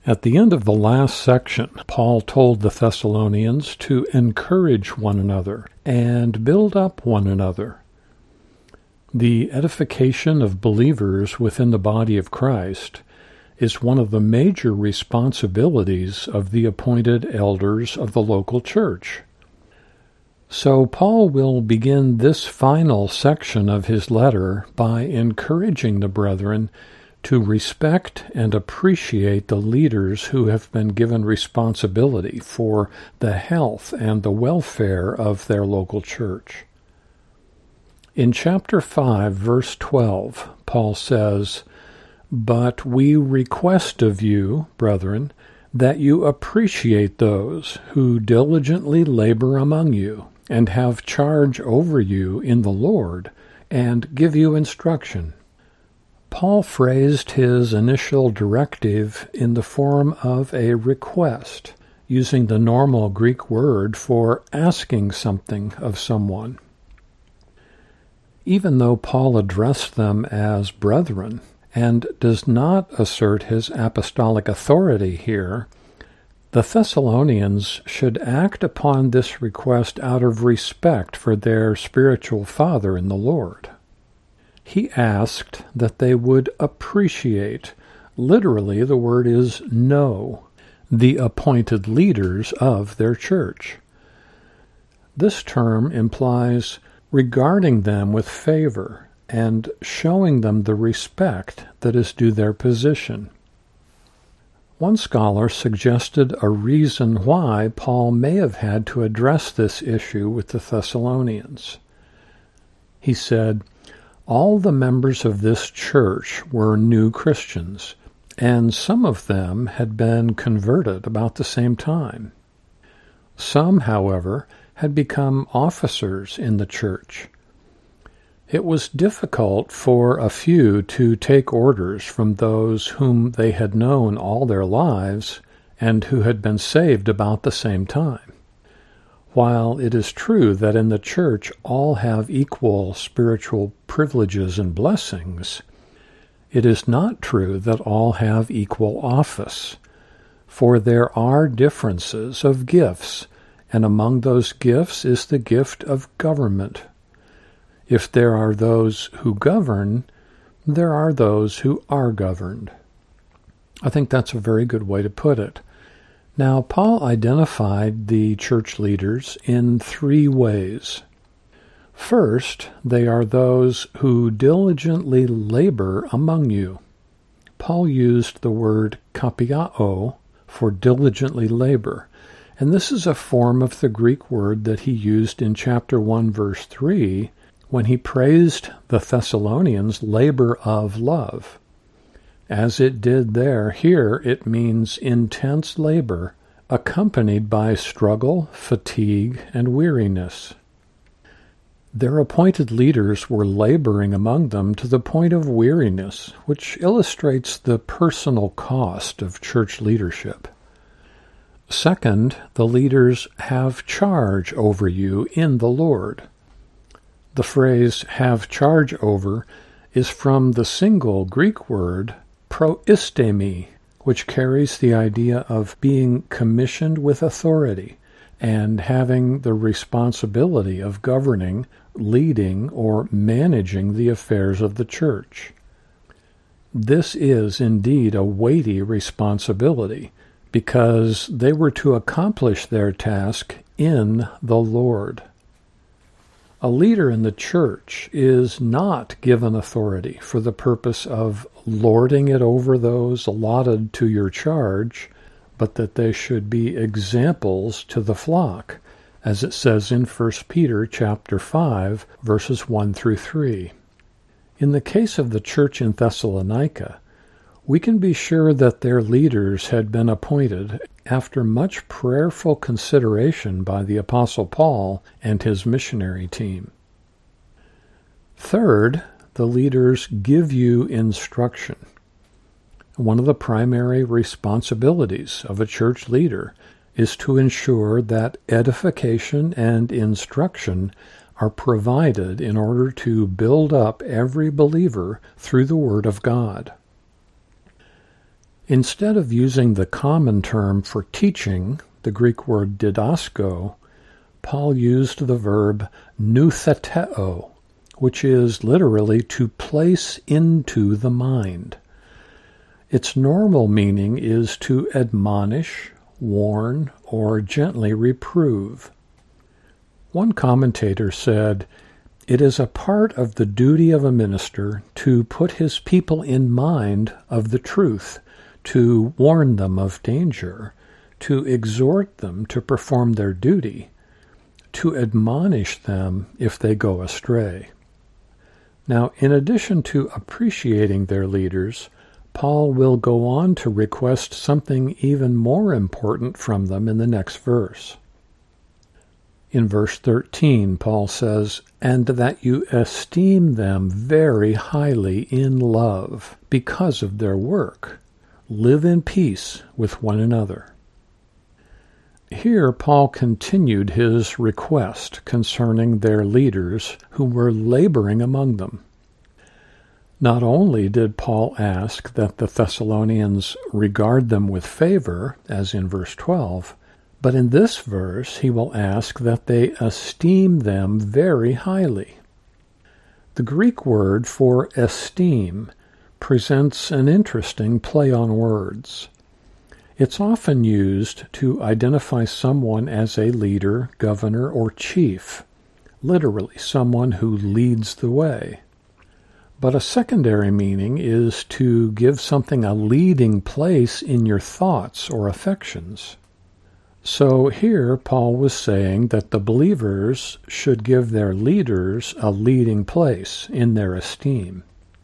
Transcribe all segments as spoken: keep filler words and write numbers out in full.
At the end of the last section, Paul told the Thessalonians to encourage one another and build up one another. The edification of believers within the body of Christ is one of the major responsibilities of the appointed elders of the local church. So Paul will begin this final section of his letter by encouraging the brethren to respect and appreciate the leaders who have been given responsibility for the health and the welfare of their local church. In chapter five, verse twelve, Paul says, "But we request of you, brethren, that you appreciate those who diligently labor among you, and have charge over you in the Lord, and give you instruction." Paul phrased his initial directive in the form of a request, using the normal Greek word for asking something of someone. Even though Paul addressed them as brethren and does not assert his apostolic authority here, the Thessalonians should act upon this request out of respect for their spiritual father in the Lord. He asked that they would appreciate, literally the word is know, the appointed leaders of their church. This term implies regarding them with favor and showing them the respect that is due their position. One scholar suggested a reason why Paul may have had to address this issue with the Thessalonians. He said, "All the members of this church were new Christians, and some of them had been converted about the same time. Some, however, had become officers in the church. It was difficult for a few to take orders from those whom they had known all their lives and who had been saved about the same time. While it is true that in the church all have equal spiritual privileges and blessings, it is not true that all have equal office, for there are differences of gifts, and among those gifts is the gift of government. If there are those who govern, there are those who are governed." I think that's a very good way to put it. Now, Paul identified the church leaders in three ways. First, they are those who diligently labor among you. Paul used the word kapiao for diligently labor, and this is a form of the Greek word that he used in chapter one, verse three, when he praised the Thessalonians' labor of love. As it did there, here it means intense labor, accompanied by struggle, fatigue, and weariness. Their appointed leaders were laboring among them to the point of weariness, which illustrates the personal cost of church leadership. Second, the leaders have charge over you in the Lord. The phrase "have charge over" is from the single Greek word proistemi, which carries the idea of being commissioned with authority and having the responsibility of governing, leading, or managing the affairs of the church. This is indeed a weighty responsibility, because they were to accomplish their task in the Lord. A leader in the church is not given authority for the purpose of lording it over those allotted to your charge, but that they should be examples to the flock, as it says in First Peter chapter five, verses one through three. In the case of the church in Thessalonica, we can be sure that their leaders had been appointed after much prayerful consideration by the Apostle Paul and his missionary team. Third, the leaders give you instruction. One of the primary responsibilities of a church leader is to ensure that edification and instruction are provided in order to build up every believer through the Word of God. Instead of using the common term for teaching, the Greek word didasko, Paul used the verb noutheteo, which is literally to place into the mind. Its normal meaning is to admonish, warn, or gently reprove. One commentator said, "It is a part of the duty of a minister to put his people in mind of the truth, to warn them of danger, to exhort them to perform their duty, to admonish them if they go astray." Now, in addition to appreciating their leaders, Paul will go on to request something even more important from them in the next verse. In verse thirteen, Paul says, "And that you esteem them very highly in love, because of their work. Live in peace with one another." Here Paul continued his request concerning their leaders who were laboring among them. Not only did Paul ask that the Thessalonians regard them with favor, as in verse twelve, but in this verse he will ask that they esteem them very highly. The Greek word for esteem presents an interesting play on words. It's often used to identify someone as a leader, governor, or chief, literally someone who leads the way. But a secondary meaning is to give something a leading place in your thoughts or affections. So here Paul was saying that the believers should give their leaders a leading place in their esteem.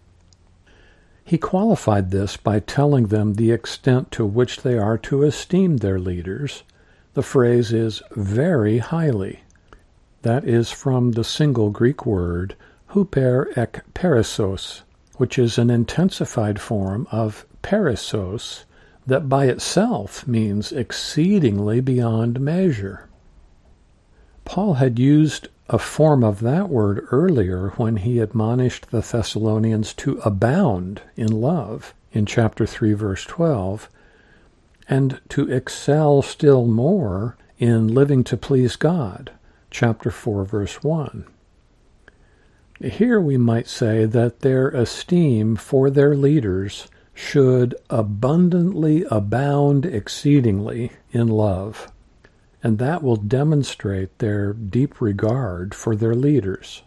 He qualified this by telling them the extent to which they are to esteem their leaders. The phrase is very highly. That is from the single Greek word huper ek perissos, which is an intensified form of perissos that by itself means exceedingly beyond measure. Paul had used a form of that word earlier when he admonished the Thessalonians to abound in love in chapter three, verse twelve, and to excel still more in living to please God, chapter four, verse one. Here we might say that their esteem for their leaders should abundantly abound exceedingly in love, and that will demonstrate their deep regard for their leaders.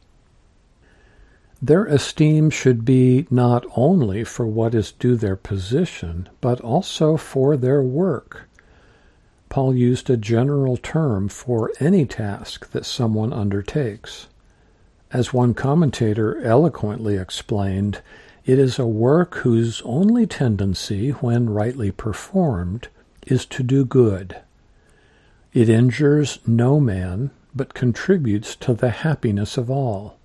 Their esteem should be not only for what is due their position, but also for their work. Paul used a general term for any task that someone undertakes. As one commentator eloquently explained, it is a work whose only tendency, when rightly performed, is to do good. It injures no man, but contributes to the happiness of all.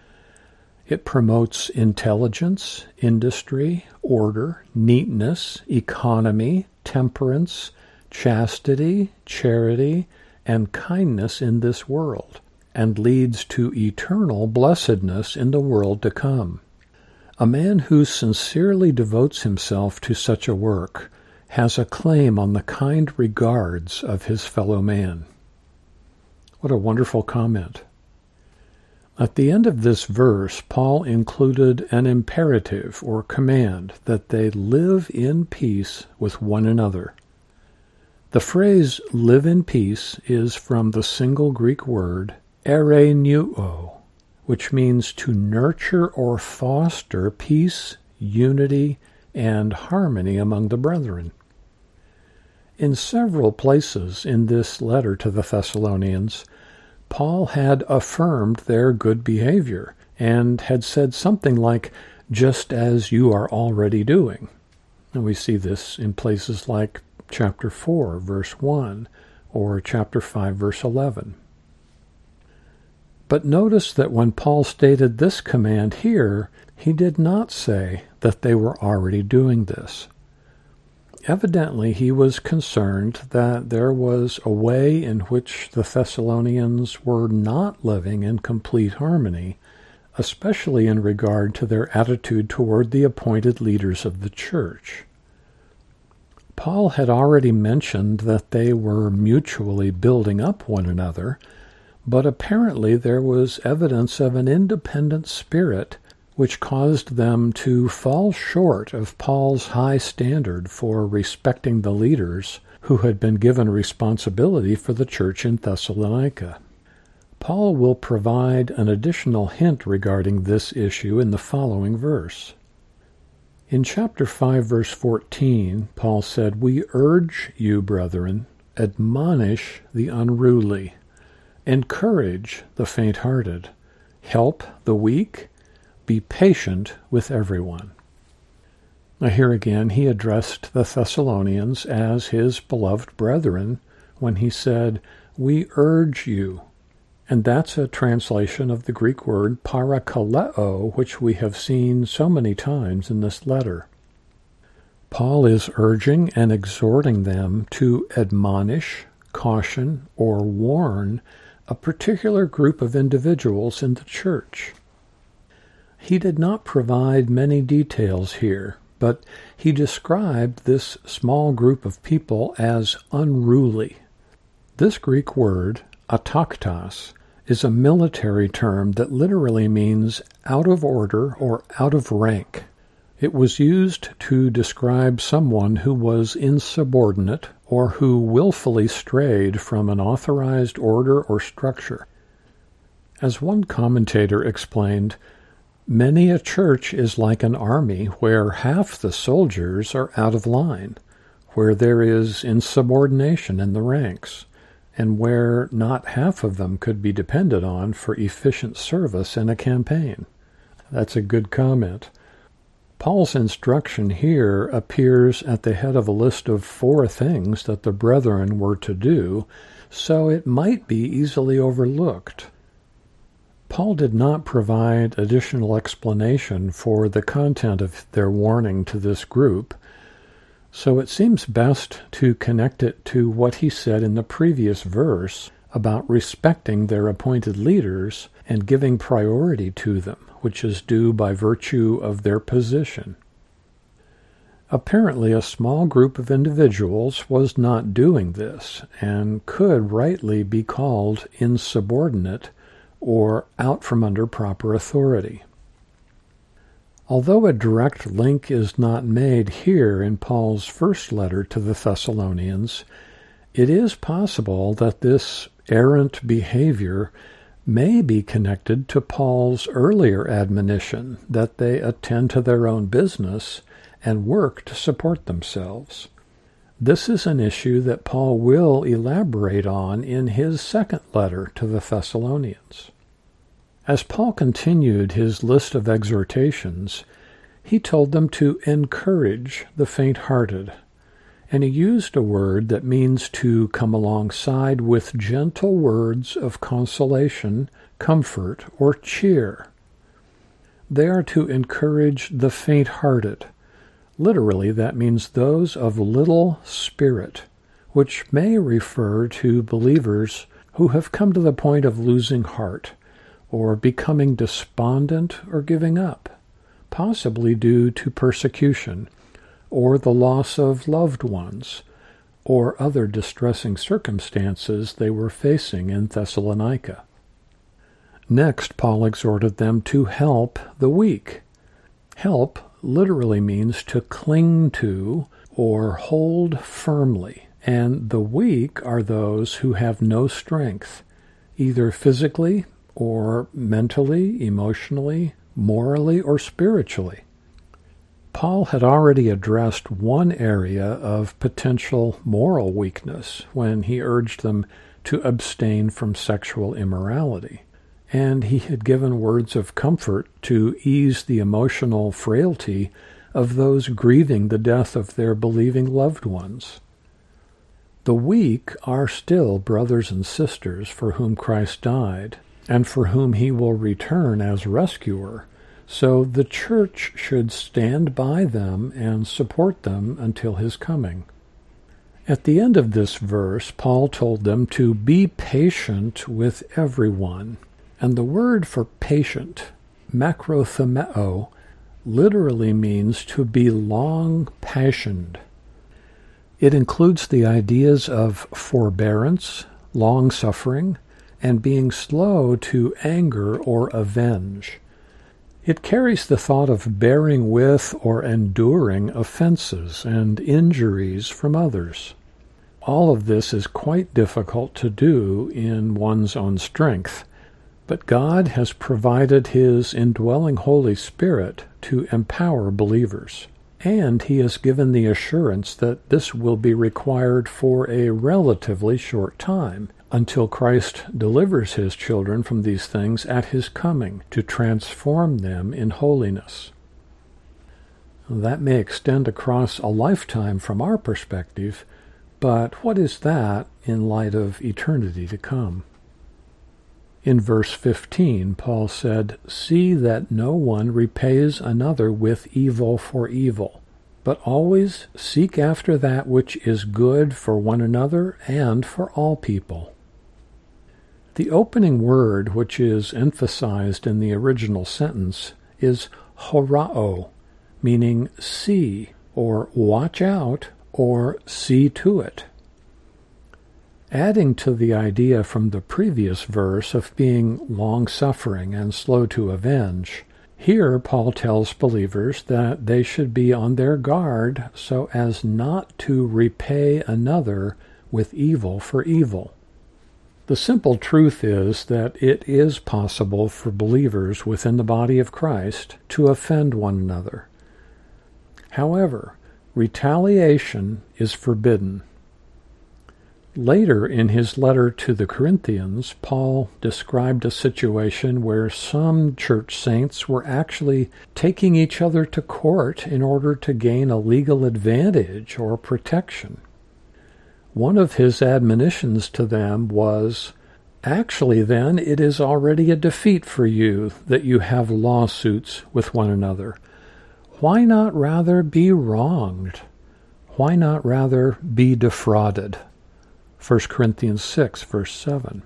It promotes intelligence, industry, order, neatness, economy, temperance, chastity, charity, and kindness in this world, and leads to eternal blessedness in the world to come. A man who sincerely devotes himself to such a work has a claim on the kind regards of his fellow man. What a wonderful comment. At the end of this verse, Paul included an imperative or command that they live in peace with one another. The phrase live in peace is from the single Greek word ereneuo, which means to nurture or foster peace, unity, and harmony among the brethren. In several places in this letter to the Thessalonians, Paul had affirmed their good behavior and had said something like, just as you are already doing. And we see this in places like chapter four, verse one, or chapter five, verse eleven. But notice that when Paul stated this command here, he did not say that they were already doing this. Evidently, he was concerned that there was a way in which the Thessalonians were not living in complete harmony, especially in regard to their attitude toward the appointed leaders of the church. Paul had already mentioned that they were mutually building up one another, but apparently there was evidence of an independent spirit which caused them to fall short of Paul's high standard for respecting the leaders who had been given responsibility for the church in Thessalonica. Paul will provide an additional hint regarding this issue in the following verse. In chapter five, verse fourteen, Paul said, "We urge you, brethren, admonish the unruly, encourage the faint-hearted, help the weak, be patient with everyone." Now here again he addressed the Thessalonians as his beloved brethren when he said, "We urge you." And that's a translation of the Greek word parakaleo, which we have seen so many times in this letter. Paul is urging and exhorting them to admonish, caution, or warn a particular group of individuals in the church. He did not provide many details here, but he described this small group of people as unruly. This Greek word, ataktos, is a military term that literally means out of order or out of rank. It was used to describe someone who was insubordinate or who willfully strayed from an authorized order or structure. As one commentator explained, many a church is like an army where half the soldiers are out of line, where there is insubordination in the ranks, and where not half of them could be depended on for efficient service in a campaign. That's a good comment. Paul's instruction here appears at the head of a list of four things that the brethren were to do, so it might be easily overlooked. Paul did not provide additional explanation for the content of their warning to this group, so it seems best to connect it to what he said in the previous verse about respecting their appointed leaders and giving priority to them, which is due by virtue of their position. Apparently, a small group of individuals was not doing this and could rightly be called insubordinate or out from under proper authority. Although a direct link is not made here in Paul's first letter to the Thessalonians, it is possible that this errant behavior may be connected to Paul's earlier admonition that they attend to their own business and work to support themselves. This is an issue that Paul will elaborate on in his second letter to the Thessalonians. As Paul continued his list of exhortations, he told them to encourage the faint-hearted, and he used a word that means to come alongside with gentle words of consolation, comfort, or cheer. They are to encourage the faint-hearted. Literally, that means those of little spirit, which may refer to believers who have come to the point of losing heart, or becoming despondent or giving up, possibly due to persecution, or the loss of loved ones, or other distressing circumstances they were facing in Thessalonica. Next, Paul exhorted them to help the weak. Help literally means to cling to or hold firmly, and the weak are those who have no strength, either physically or mentally, emotionally, morally, or spiritually. Paul had already addressed one area of potential moral weakness when he urged them to abstain from sexual immorality, and he had given words of comfort to ease the emotional frailty of those grieving the death of their believing loved ones. The weak are still brothers and sisters for whom Christ died, and for whom he will return as rescuer, so the church should stand by them and support them until his coming. At the end of this verse, Paul told them to be patient with everyone, and the word for patient, makrothumeo, literally means to be long-passioned. It includes the ideas of forbearance, long-suffering, and being slow to anger or avenge. It carries the thought of bearing with or enduring offenses and injuries from others. All of this is quite difficult to do in one's own strength, but God has provided His indwelling Holy Spirit to empower believers, and He has given the assurance that this will be required for a relatively short time, until Christ delivers His children from these things at His coming to transform them in holiness. That may extend across a lifetime from our perspective, but what is that in light of eternity to come? In verse fifteen, Paul said, "See that no one repays another with evil for evil, but always seek after that which is good for one another and for all people." The opening word, which is emphasized in the original sentence, is horao, meaning see, or watch out, or see to it. Adding to the idea from the previous verse of being long-suffering and slow to avenge, here Paul tells believers that they should be on their guard so as not to repay another with evil for evil. The simple truth is that it is possible for believers within the body of Christ to offend one another. However, retaliation is forbidden. Later in his letter to the Corinthians, Paul described a situation where some church saints were actually taking each other to court in order to gain a legal advantage or protection. One of his admonitions to them was, "Actually, then, it is already a defeat for you that you have lawsuits with one another. Why not rather be wronged? Why not rather be defrauded?" First Corinthians six, verse seven.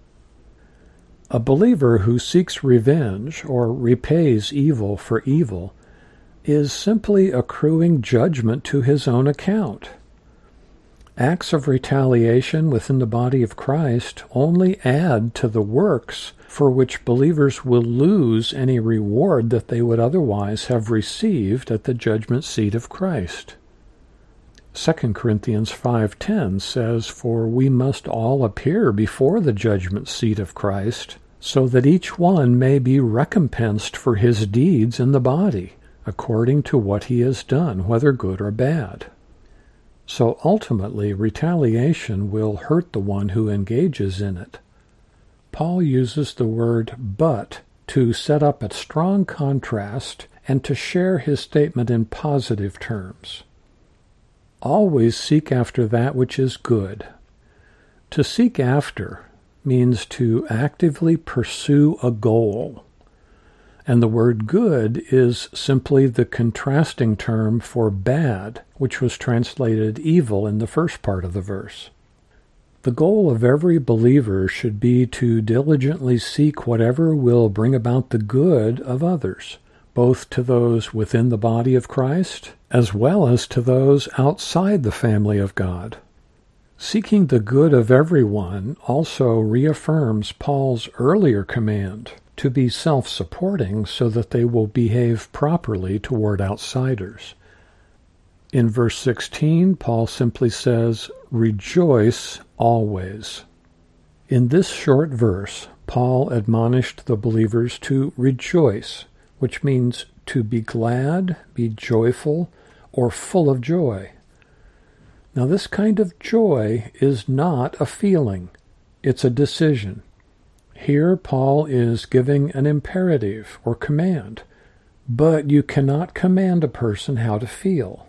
A believer who seeks revenge or repays evil for evil is simply accruing judgment to his own account. Acts of retaliation within the body of Christ only add to the works for which believers will lose any reward that they would otherwise have received at the judgment seat of Christ. Second Corinthians five ten says, "For we must all appear before the judgment seat of Christ, so that each one may be recompensed for his deeds in the body, according to what he has done, whether good or bad." So ultimately, retaliation will hurt the one who engages in it. Paul uses the word "but" to set up a strong contrast and to share his statement in positive terms. Always seek after that which is good. To seek after means to actively pursue a goal. And the word good is simply the contrasting term for bad, which was translated evil in the first part of the verse. The goal of every believer should be to diligently seek whatever will bring about the good of others, both to those within the body of Christ, as well as to those outside the family of God. Seeking the good of everyone also reaffirms Paul's earlier command to be self-supporting so that they will behave properly toward outsiders. In verse sixteen, Paul simply says, "Rejoice always." In this short verse, Paul admonished the believers to rejoice, which means to be glad, be joyful, or full of joy. Now, this kind of joy is not a feeling. It's a decision. Here, Paul is giving an imperative or command, but you cannot command a person how to feel.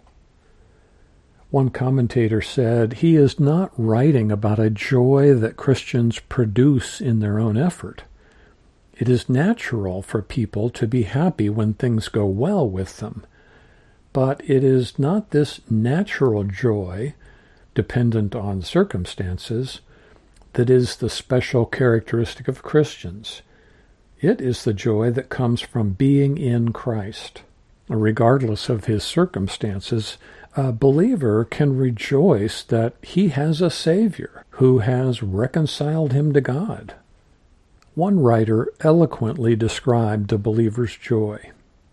One commentator said, he is not writing about a joy that Christians produce in their own effort. It is natural for people to be happy when things go well with them, but it is not this natural joy, dependent on circumstances, that is the special characteristic of Christians. It is the joy that comes from being in Christ. regardless of his circumstances, a believer can rejoice that he has a Savior who has reconciled him to God. One writer eloquently described a believer's joy.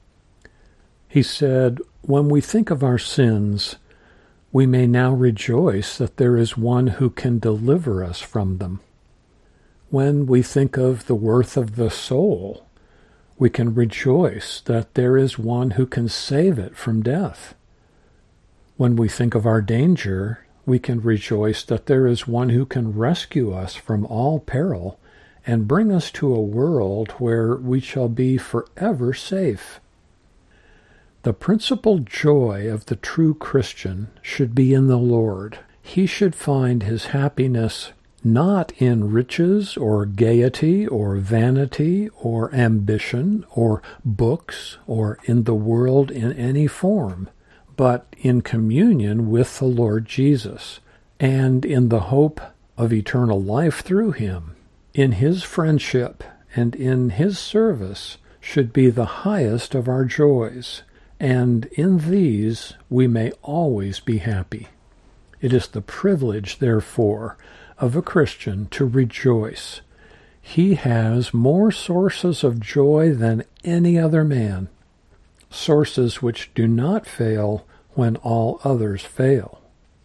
He said, "When we think of our sins, we may now rejoice that there is one who can deliver us from them. When we think of the worth of the soul, we can rejoice that there is one who can save it from death. When we think of our danger, we can rejoice that there is one who can rescue us from all peril and bring us to a world where we shall be forever safe." The principal joy of the true Christian should be in the Lord. He should find his happiness not in riches or gaiety or vanity or ambition or books or in the world in any form, but in communion with the Lord Jesus and in the hope of eternal life through him. In his friendship and in his service should be the highest of our joys, and in these we may always be happy. It is the privilege, therefore, of a Christian to rejoice. He has more sources of joy than any other man, sources which do not fail when all others fail.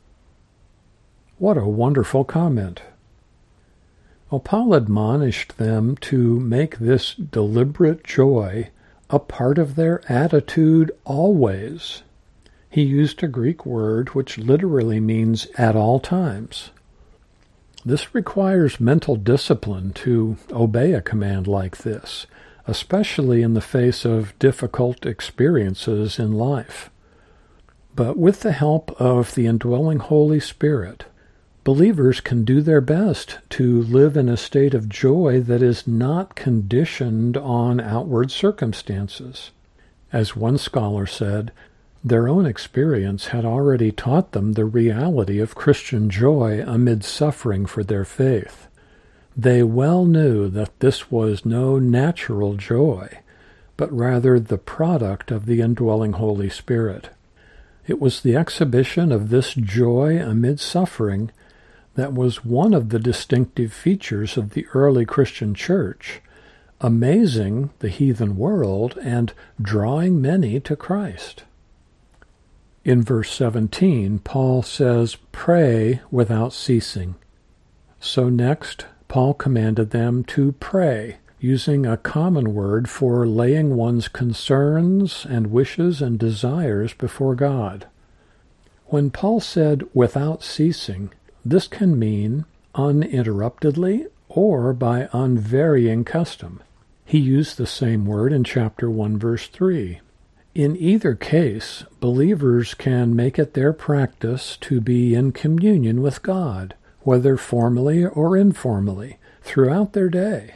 What a wonderful comment. Well, Paul admonished them to make this deliberate joy a part of their attitude always. He used a Greek word which literally means at all times. This requires mental discipline to obey a command like this, especially in the face of difficult experiences in life. But with the help of the indwelling Holy Spirit, believers can do their best to live in a state of joy that is not conditioned on outward circumstances. As one scholar said, their own experience had already taught them the reality of Christian joy amid suffering for their faith. They well knew that this was no natural joy, but rather the product of the indwelling Holy Spirit. It was the exhibition of this joy amid suffering that was one of the distinctive features of the early Christian church, amazing the heathen world and drawing many to Christ. In verse seventeen, Paul says, "Pray without ceasing." So next, Paul commanded them to pray, using a common word for laying one's concerns and wishes and desires before God. When Paul said without ceasing, this can mean uninterruptedly or by unvarying custom. He used the same word in chapter one, verse three. In either case, believers can make it their practice to be in communion with God, whether formally or informally, throughout their day.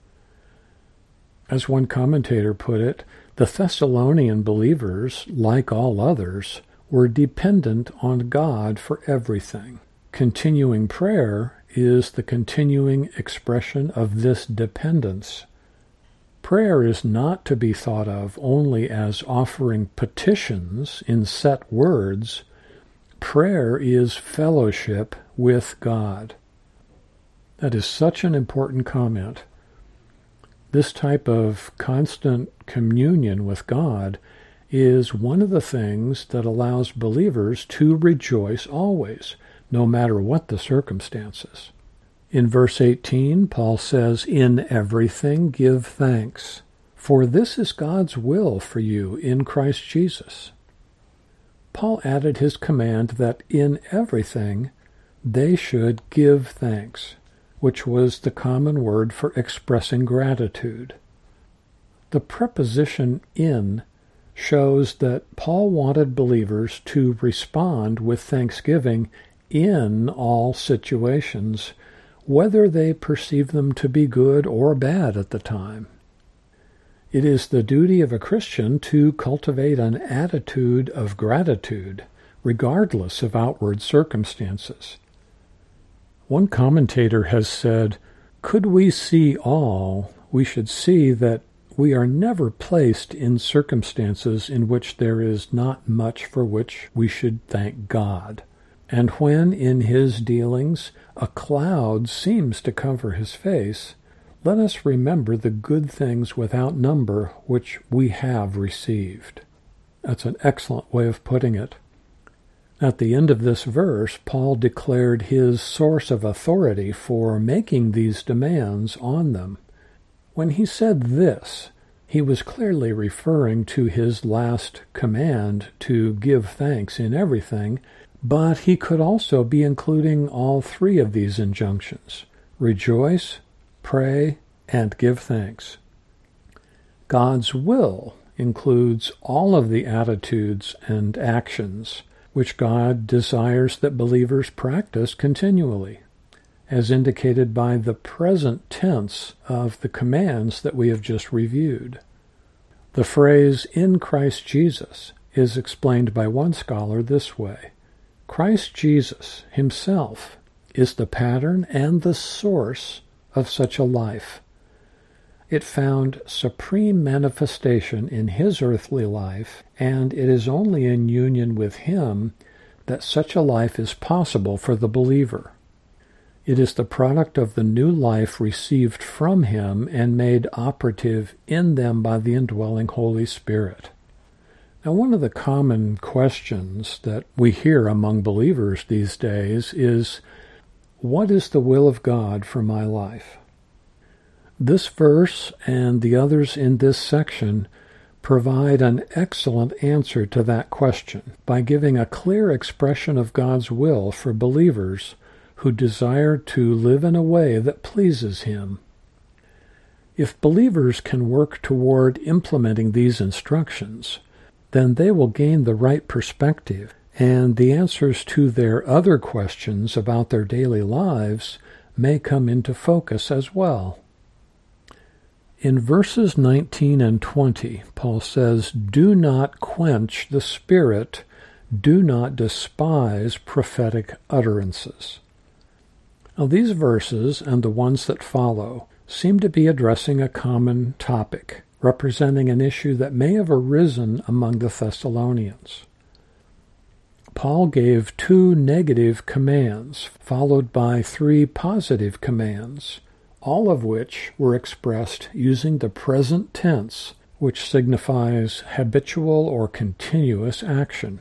As one commentator put it, the Thessalonian believers, like all others, were dependent on God for everything. Continuing prayer is the continuing expression of this dependence. Prayer is not to be thought of only as offering petitions in set words. Prayer is fellowship with God. That is such an important comment. This type of constant communion with God is one of the things that allows believers to rejoice always, no matter what the circumstances. In verse eighteen, Paul says, "In everything give thanks, for this is God's will for you in Christ Jesus." Paul added his command that in everything they should give thanks, which was the common word for expressing gratitude. The preposition in shows that Paul wanted believers to respond with thanksgiving in all situations, whether they perceive them to be good or bad at the time. It is the duty of a Christian to cultivate an attitude of gratitude, regardless of outward circumstances. One commentator has said, "Could we see all, we should see that we are never placed in circumstances in which there is not much for which we should thank God. And when in his dealings a cloud seems to cover his face, let us remember the good things without number which we have received. That's an excellent way of putting it. At the end of this verse, Paul declared his source of authority for making these demands on them. When he said this, he was clearly referring to his last command to give thanks in everything, but he could also be including all three of these injunctions: rejoice, pray, and give thanks. God's will includes all of the attitudes and actions which God desires that believers practice continually, as indicated by the present tense of the commands that we have just reviewed. The phrase "in Christ Jesus" is explained by one scholar this way: Christ Jesus himself is the pattern and the source of such a life. It found supreme manifestation in his earthly life, and it is only in union with him that such a life is possible for the believer. It is the product of the new life received from him and made operative in them by the indwelling Holy Spirit. Now, one of the common questions that we hear among believers these days is, what is the will of God for my life? This verse and the others in this section provide an excellent answer to that question by giving a clear expression of God's will for believers who desire to live in a way that pleases him. If believers can work toward implementing these instructions, then they will gain the right perspective, and the answers to their other questions about their daily lives may come into focus as well. In verses nineteen and twenty, Paul says, "Do not quench the Spirit, do not despise prophetic utterances." Now, these verses and the ones that follow seem to be addressing a common topic, representing an issue that may have arisen among the Thessalonians. Paul gave two negative commands, followed by three positive commands, all of which were expressed using the present tense, which signifies habitual or continuous action.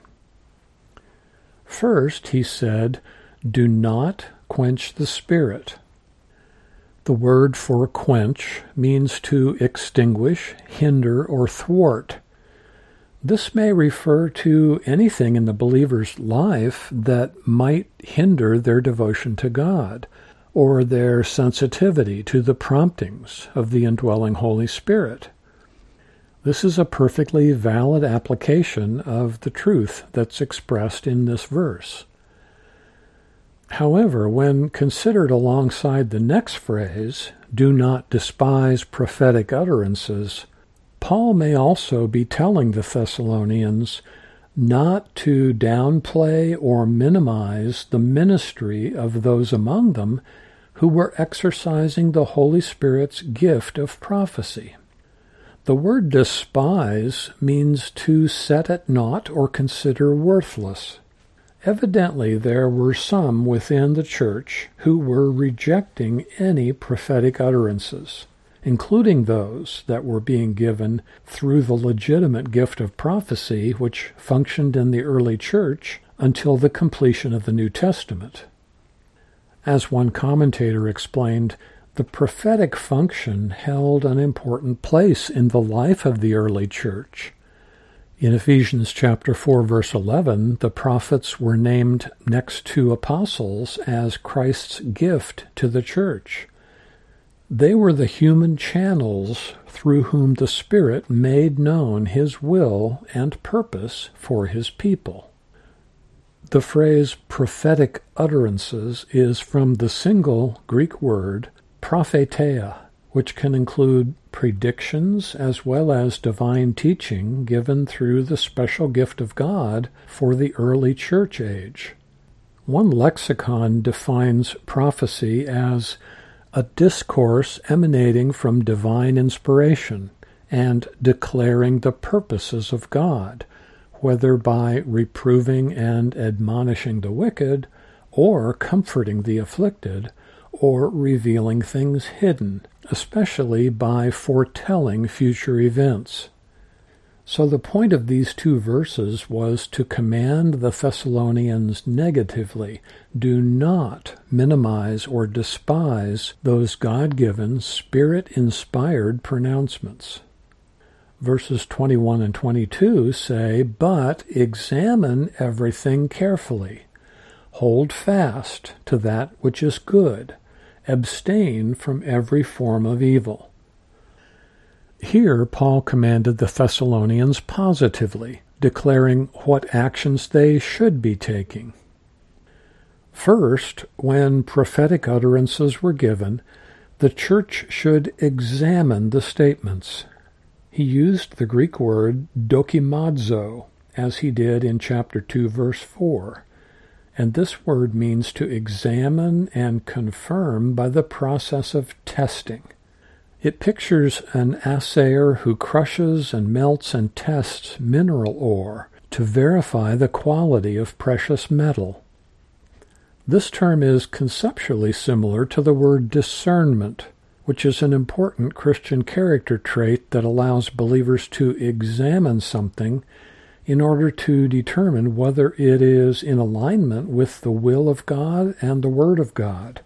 First, he said, "Do not quench the Spirit." The word for quench means to extinguish, hinder, or thwart. This may refer to anything in the believer's life that might hinder their devotion to God, or their sensitivity to the promptings of the indwelling Holy Spirit. This is a perfectly valid application of the truth that's expressed in this verse. However, when considered alongside the next phrase, "Do not despise prophetic utterances," Paul may also be telling the Thessalonians not to downplay or minimize the ministry of those among them who were exercising the Holy Spirit's gift of prophecy. The word despise means to set at naught or consider worthless. Evidently, there were some within the church who were rejecting any prophetic utterances, including those that were being given through the legitimate gift of prophecy which functioned in the early church until the completion of the New Testament. As one commentator explained, the prophetic function held an important place in the life of the early church. In Ephesians chapter four, verse eleven, the prophets were named next to apostles as Christ's gift to the church. They were the human channels through whom the Spirit made known his will and purpose for his people. The phrase prophetic utterances is from the single Greek word propheteia, which can include predictions as well as divine teaching given through the special gift of God for the early church age. One lexicon defines prophecy as a discourse emanating from divine inspiration and declaring the purposes of God, whether by reproving and admonishing the wicked, or comforting the afflicted, or revealing things hidden, especially by foretelling future events. So the point of these two verses was to command the Thessalonians negatively, do not minimize or despise those God-given, Spirit-inspired pronouncements. Verses twenty-one and twenty-two say, "But examine everything carefully. Hold fast to that which is good. Abstain from every form of evil." Here Paul commanded the Thessalonians positively, declaring what actions they should be taking. First, when prophetic utterances were given, the church should examine the statements. He used the Greek word dokimazo, as he did in chapter two, verse four. And this word means to examine and confirm by the process of testing. It pictures an assayer who crushes and melts and tests mineral ore to verify the quality of precious metal. This term is conceptually similar to the word discernment, which is an important Christian character trait that allows believers to examine something in order to determine whether it is in alignment with the will of God and the Word of God.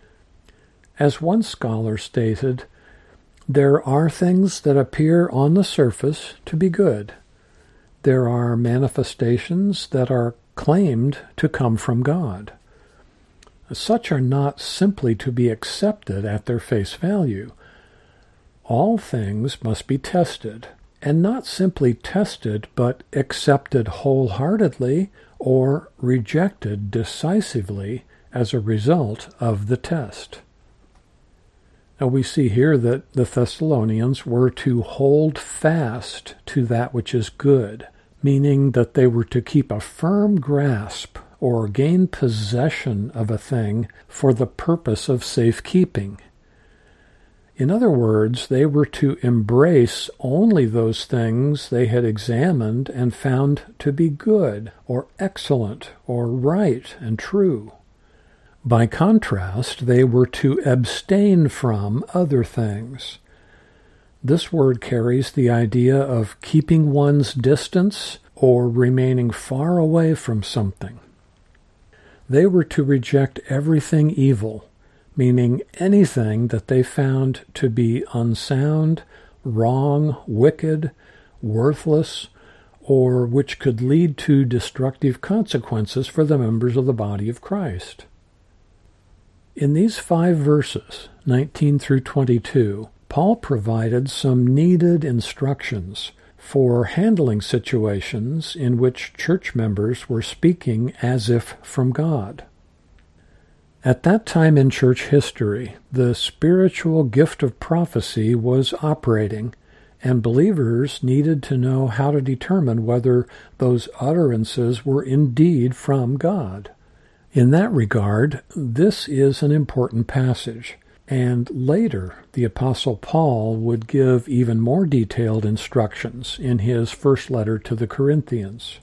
As one scholar stated, there are things that appear on the surface to be good. There are manifestations that are claimed to come from God. Such are not simply to be accepted at their face value. All things must be tested, and not simply tested, but accepted wholeheartedly or rejected decisively as a result of the test. Now we see here that the Thessalonians were to hold fast to that which is good, meaning that they were to keep a firm grasp or gain possession of a thing for the purpose of safekeeping. In other words, they were to embrace only those things they had examined and found to be good or excellent or right and true. By contrast, they were to abstain from other things. This word carries the idea of keeping one's distance or remaining far away from something. They were to reject everything evil, meaning anything that they found to be unsound, wrong, wicked, worthless, or which could lead to destructive consequences for the members of the body of Christ. In these five verses, nineteen through twenty-two, Paul provided some needed instructions for handling situations in which church members were speaking as if from God. At that time in church history, the spiritual gift of prophecy was operating, and believers needed to know how to determine whether those utterances were indeed from God. In that regard, this is an important passage, and later the Apostle Paul would give even more detailed instructions in his first letter to the Corinthians.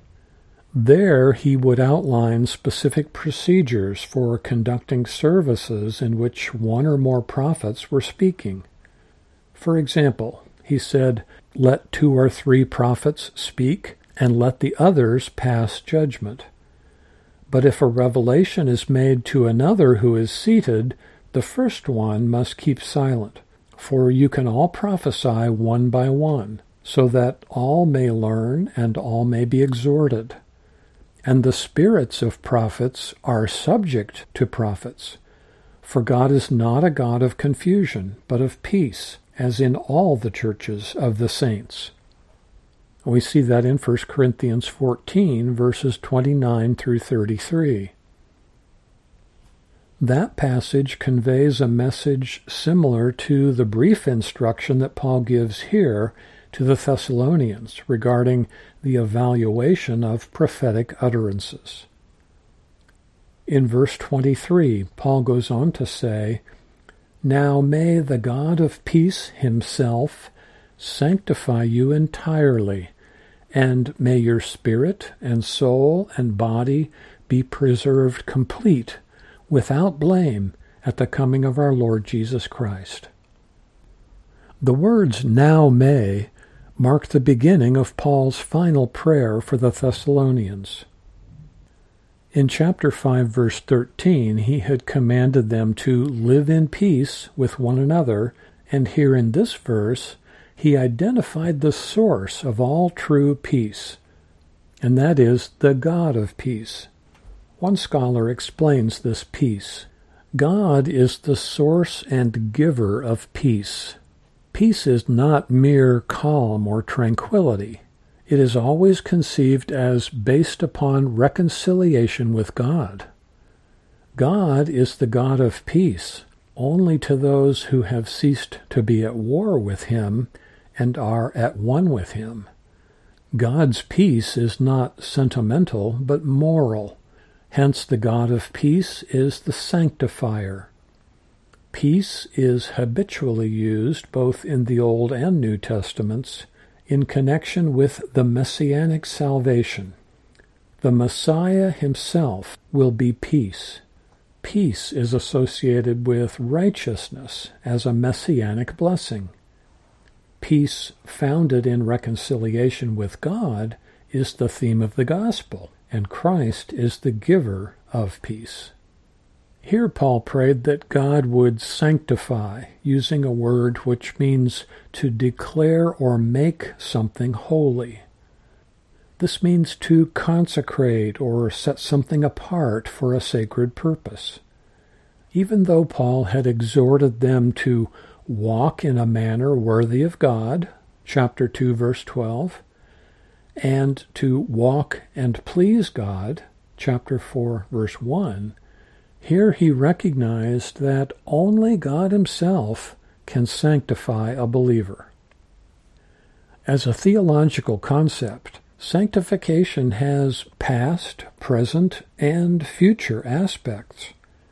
There he would outline specific procedures for conducting services in which one or more prophets were speaking. For example, he said, "Let two or three prophets speak, and let the others pass judgment. But if a revelation is made to another who is seated, the first one must keep silent, for you can all prophesy one by one, so that all may learn and all may be exhorted. And the spirits of prophets are subject to prophets. For God is not a God of confusion, but of peace, as in all the churches of the saints." We see that in First Corinthians fourteen, verses twenty-nine through thirty-three. That passage conveys a message similar to the brief instruction that Paul gives here to the Thessalonians regarding the evaluation of prophetic utterances. In verse twenty-three, Paul goes on to say, "Now may the God of peace himself sanctify you entirely, and may your spirit and soul and body be preserved complete, without blame, at the coming of our Lord Jesus Christ. The words "now may" mark the beginning of Paul's final prayer for the Thessalonians. In chapter five, verse thirteen, he had commanded them to live in peace with one another, and here in this verse, he identified the source of all true peace, and that is the God of peace. One scholar explains this peace. God is the source and giver of peace. Peace is not mere calm or tranquility. It is always conceived as based upon reconciliation with God. God is the God of peace only to those who have ceased to be at war with him and are at one with him. God's peace is not sentimental, but moral. Hence the God of peace is the sanctifier. Peace is habitually used both in the Old and New Testaments in connection with the messianic salvation. The Messiah himself will be peace. Peace is associated with righteousness as a messianic blessing. Peace founded in reconciliation with God is the theme of the gospel, and Christ is the giver of peace. Here Paul prayed that God would sanctify, using a word which means to declare or make something holy. This means to consecrate or set something apart for a sacred purpose. Even though Paul had exhorted them to walk in a manner worthy of God, chapter two, verse twelve, and to walk and please God, chapter four, verse one, here he recognized that only God himself can sanctify a believer. As a theological concept, sanctification has past, present, and future aspects.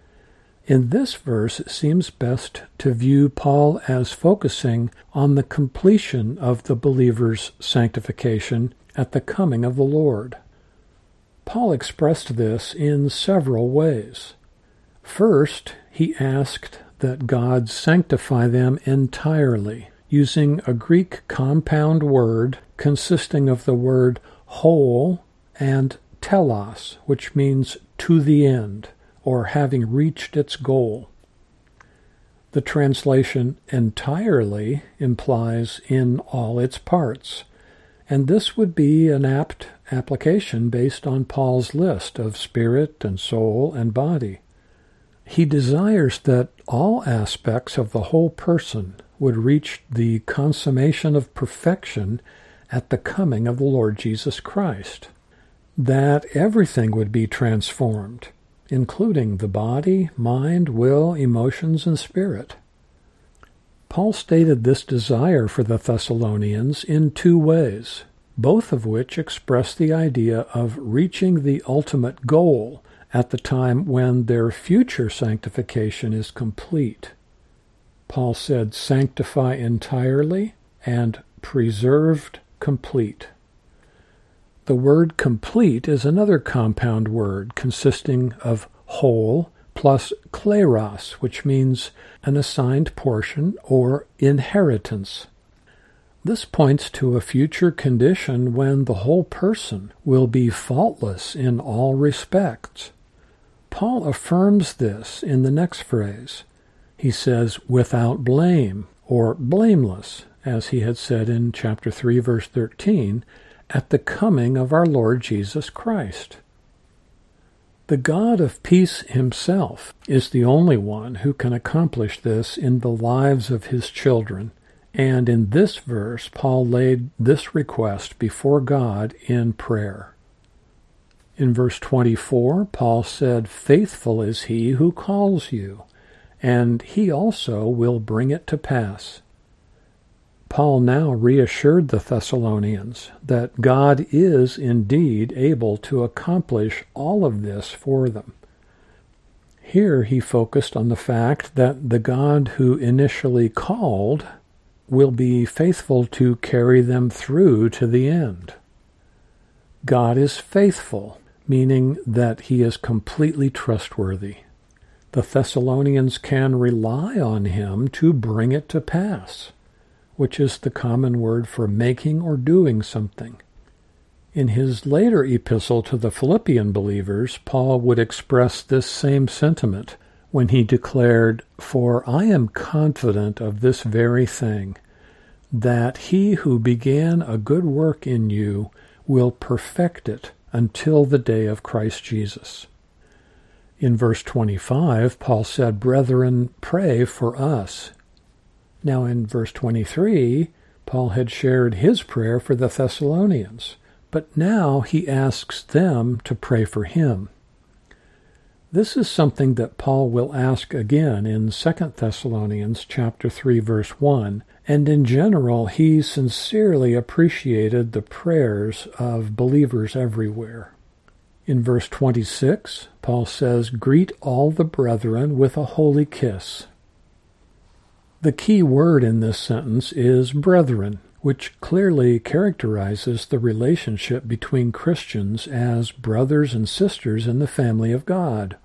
In this verse, it seems best to view Paul as focusing on the completion of the believer's sanctification at the coming of the Lord. Paul expressed this in several ways. First, he asked that God sanctify them entirely, using a Greek compound word consisting of the word whole and telos, which means to the end, or having reached its goal. The translation entirely implies in all its parts, and this would be an apt application based on Paul's list of spirit and soul and body. He desires that all aspects of the whole person would reach the consummation of perfection at the coming of the Lord Jesus Christ, that everything would be transformed, including the body, mind, will, emotions, and spirit. Paul stated this desire for the Thessalonians in two ways, both of which express the idea of reaching the ultimate goal at the time when their future sanctification is complete. Paul said, sanctify entirely and preserved complete. The word complete is another compound word consisting of whole plus kleros, which means an assigned portion or inheritance. This points to a future condition when the whole person will be faultless in all respects. Paul affirms this in the next phrase. He says, without blame, or blameless, as he had said in chapter three, verse thirteen, at the coming of our Lord Jesus Christ. The God of peace himself is the only one who can accomplish this in the lives of his children, and in this verse Paul laid this request before God in prayer. In verse twenty-four, Paul said, faithful is he who calls you, and he also will bring it to pass. Paul now reassured the Thessalonians that God is indeed able to accomplish all of this for them. Here he focused on the fact that the God who initially called will be faithful to carry them through to the end. God is faithful, meaning that he is completely trustworthy. The Thessalonians can rely on him to bring it to pass, which is the common word for making or doing something. In his later epistle to the Philippian believers, Paul would express this same sentiment when he declared, "For I am confident of this very thing, that he who began a good work in you will perfect it until the day of Christ Jesus." In verse twenty-five, Paul said, "Brethren, pray for us." Now in verse twenty-three, Paul had shared his prayer for the Thessalonians, but now he asks them to pray for him. This is something that Paul will ask again in Second Thessalonians chapter three, verse one, and in general he sincerely appreciated the prayers of believers everywhere. In verse twenty-six, Paul says, "Greet all the brethren with a holy kiss." The key word in this sentence is brethren, which clearly characterizes the relationship between Christians as brothers and sisters in the family of God.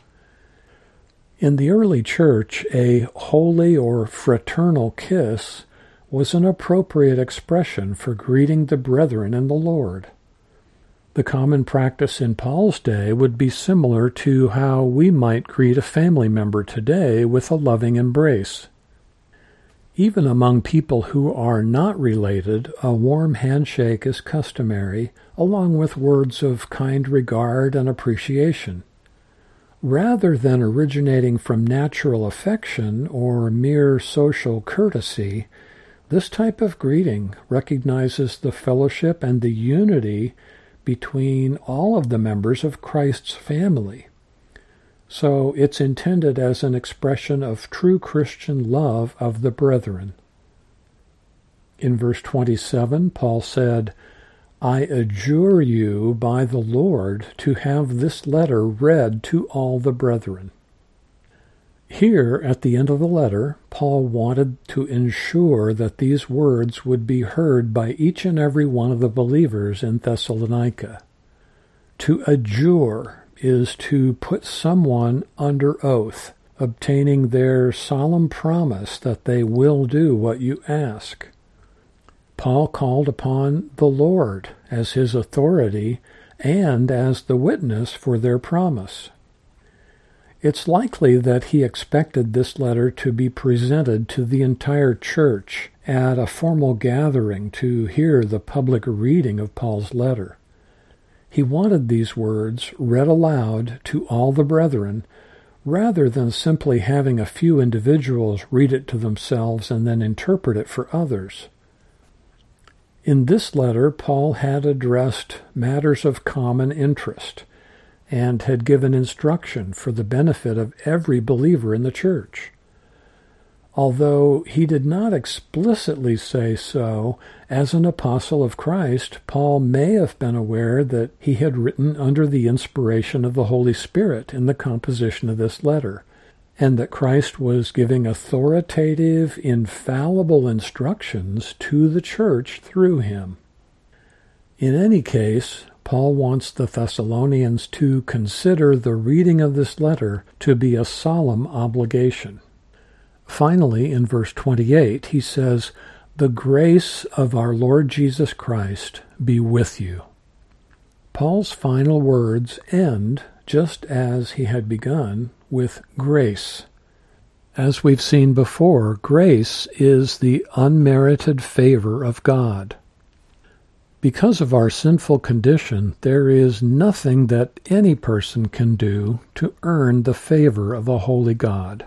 In the early church, a holy or fraternal kiss was an appropriate expression for greeting the brethren in the Lord. The common practice in Paul's day would be similar to how we might greet a family member today with a loving embrace. Even among people who are not related, a warm handshake is customary, along with words of kind regard and appreciation. Rather than originating from natural affection or mere social courtesy, this type of greeting recognizes the fellowship and the unity between all of the members of Christ's family. So it's intended as an expression of true Christian love of the brethren. In verse twenty-seven, Paul said, "I adjure you by the Lord to have this letter read to all the brethren." Here, at the end of the letter, Paul wanted to ensure that these words would be heard by each and every one of the believers in Thessalonica. To adjure is to put someone under oath, obtaining their solemn promise that they will do what you ask. Paul called upon the Lord as his authority and as the witness for their promise. It's likely that he expected this letter to be presented to the entire church at a formal gathering to hear the public reading of Paul's letter. He wanted these words read aloud to all the brethren, rather than simply having a few individuals read it to themselves and then interpret it for others. In this letter, Paul had addressed matters of common interest and had given instruction for the benefit of every believer in the church. Although he did not explicitly say so, as an apostle of Christ, Paul may have been aware that he had written under the inspiration of the Holy Spirit in the composition of this letter, and that Christ was giving authoritative, infallible instructions to the church through him. In any case, Paul wants the Thessalonians to consider the reading of this letter to be a solemn obligation. Finally, in verse twenty-eight, he says, "The grace of our Lord Jesus Christ be with you." Paul's final words end, just as he had begun, with grace. As we've seen before, grace is the unmerited favor of God. Because of our sinful condition, there is nothing that any person can do to earn the favor of a holy God.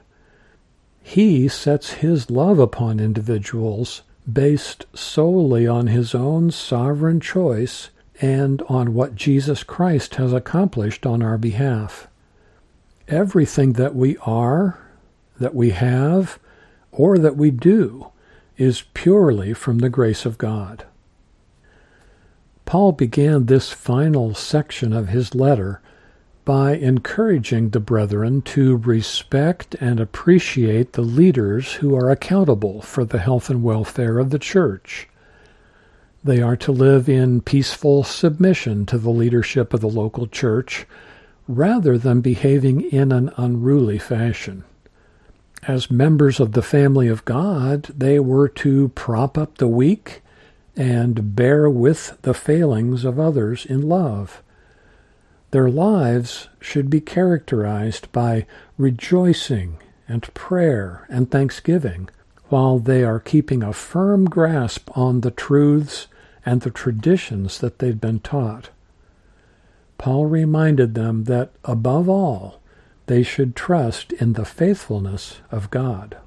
He sets his love upon individuals based solely on his own sovereign choice and on what Jesus Christ has accomplished on our behalf. Everything that we are, that we have, or that we do is purely from the grace of God. Paul began this final section of his letter by encouraging the brethren to respect and appreciate the leaders who are accountable for the health and welfare of the church. They are to live in peaceful submission to the leadership of the local church, rather than behaving in an unruly fashion. As members of the family of God, they were to prop up the weak and bear with the failings of others in love. Their lives should be characterized by rejoicing and prayer and thanksgiving, while they are keeping a firm grasp on the truths and the traditions that they've been taught. Paul reminded them that, above all, they should trust in the faithfulness of God.